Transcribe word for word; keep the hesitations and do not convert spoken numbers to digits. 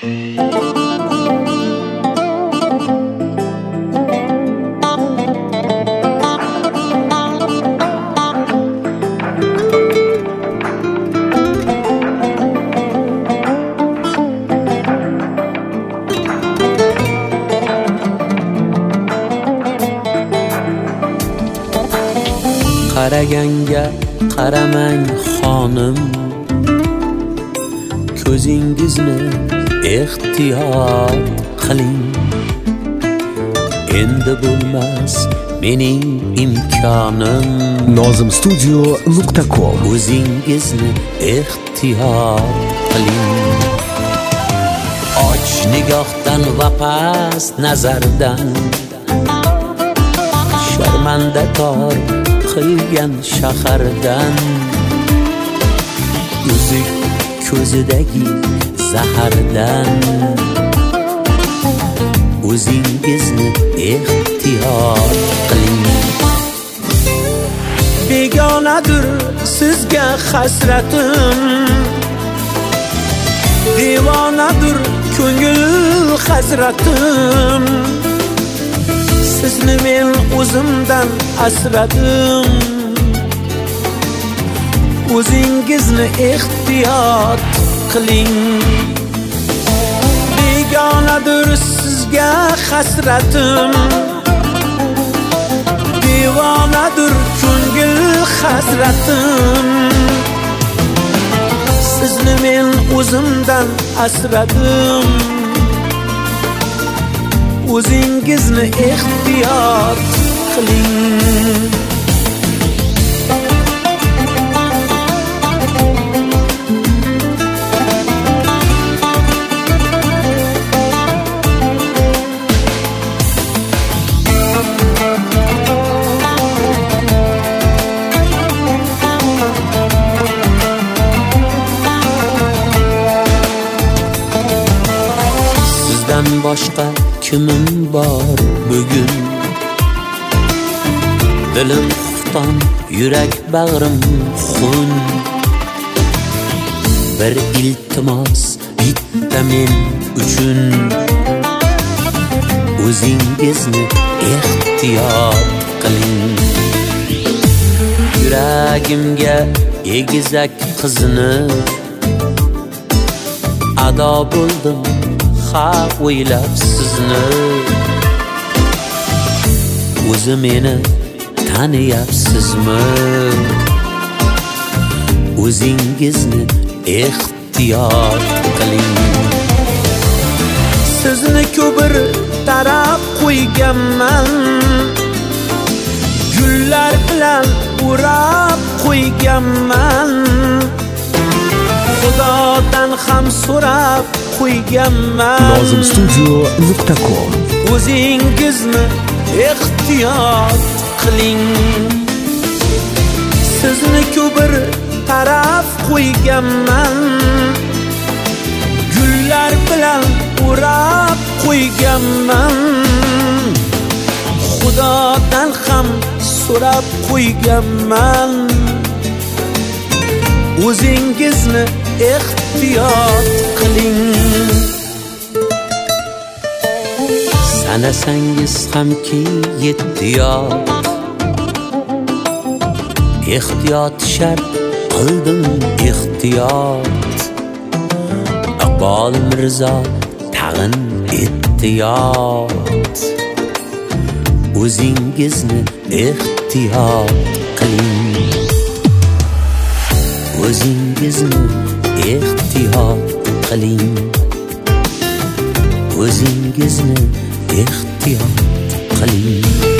Qaraganga qaramang xonim, ko'zingizni ehtiyot qiling. Endi bo'lmas mening imkonim. nozim studio nuqta com. O'zingizni ehtiyot qiling. Och nigohdan va past nazardan, sharmanda tor qilgan shahardan, uzuk ko'zidagi zahardan, o'zingizni ehtiyot qiling. Begonadir sizga hasratim, devonadir ko'ngil hasratim. Sizni men o'zimdan asradim, o'zingizni ehtiyot qiling. Begonadir sizga hasratim, devonadir ko'ngil hasratim. Sizni men o'zimdan asradim, o'zingizni ehtiyot qiling. Sizdan boshqa kimim bor bugun? Dilim xufton, yurak bag'rim xun. Bir iltimos bitta men uchun, o'zingizni ehtiyot qiling. Yuragimga egizak qizni ado bo'ldim, ha o'ylab sizni. O'zi meni taniyapsizmi? O'zingizni ehtiyot qiling. Sizni ko'pir taraf qo'yganman, gullar bilan o'rab qo'yganman. Xudodan ham so'rab qo'yganman. nozim studio nuqta com. O'zingizni ehtiyot qiling. Sizni ko'pir taraf qo'yganman, gullar bilan o'rab qo'yganman. Xudodan ham so'rab qo'yganman. O'zingizni ehtiyot qiling. Sanasangiz hamki yettiyot, ehtiyot shart qildim ehtiyot. Iqbol Mirzo tag'in ehtiyot. O'zingizni ehtiyot qiling. O'zingizni ehtiyot qiling. O'zingizni ehtiyot qiling.